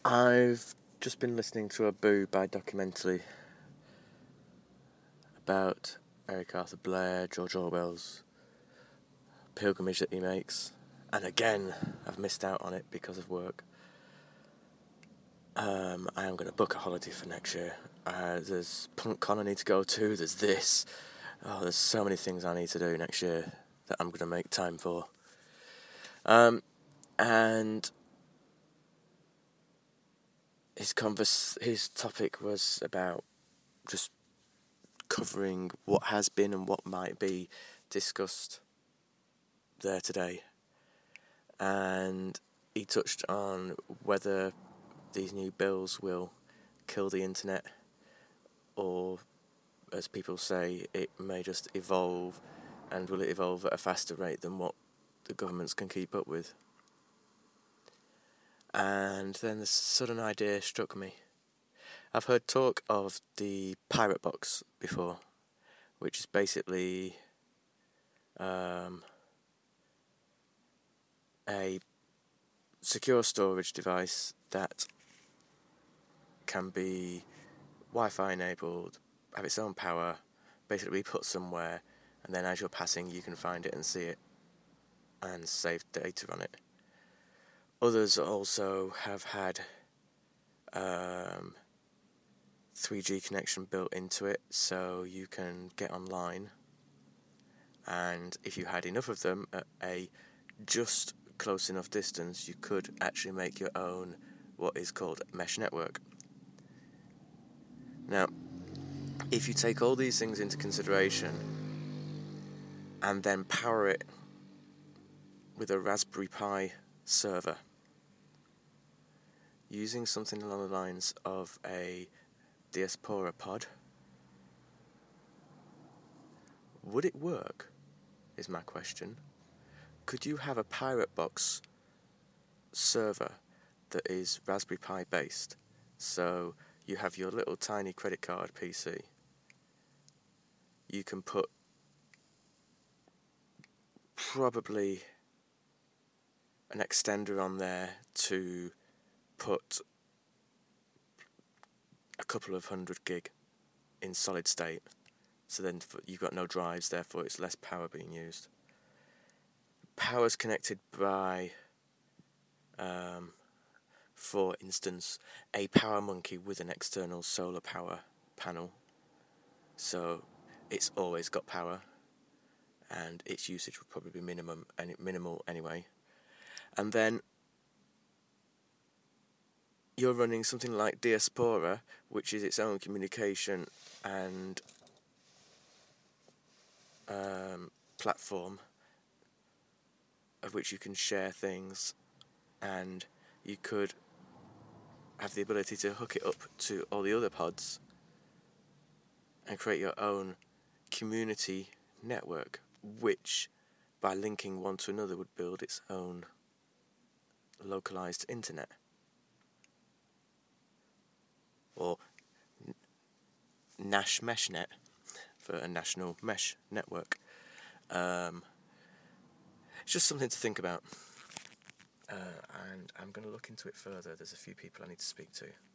I've just been listening to a Boo by documentary about Eric Arthur Blair, George Orwell's pilgrimage that he makes, and again, I've missed out on it because of work. I am going to book a holiday for next year. There's PunkCon I need to go to, there's this. There's so many things I need to do next year that I'm going to make time for. And his topic was about just covering what has been and what might be discussed there today. And he touched on whether these new bills will kill the internet, or, as people say, it may just evolve, and will it evolve at a faster rate than what the governments can keep up with. And then this sudden idea struck me. I've heard talk of the Pirate Box before, which is basically a secure storage device that can be Wi-Fi enabled, have its own power, basically be put somewhere, and then as you're passing you can find it and see it and save data on it. Others also have had 3G connection built into it, so you can get online, and if you had enough of them at a just close enough distance, you could actually make your own what is called mesh network. Now, if you take all these things into consideration and then power it with a Raspberry Pi server using something along the lines of a Diaspora pod, would it work, is my question. Could you have a Pirate Box server that is Raspberry Pi based? So you have your little tiny credit card PC. You can put probably an extender on there to put a couple of 100 gig in solid state. So then you've got no drives, therefore it's less power being used. Power's connected by, for instance, a PowerMonkey with an external solar power panel. So it's always got power, and its usage would probably be minimal anyway. And then you're running something like Diaspora, which is its own communication and platform of which you can share things, and you could have the ability to hook it up to all the other pods and create your own community network, which by linking one to another would build its own localized internet, or Nash Meshnet for a national mesh network. It's just something to think about, and I'm going to look into it further. There's a few people I need to speak to.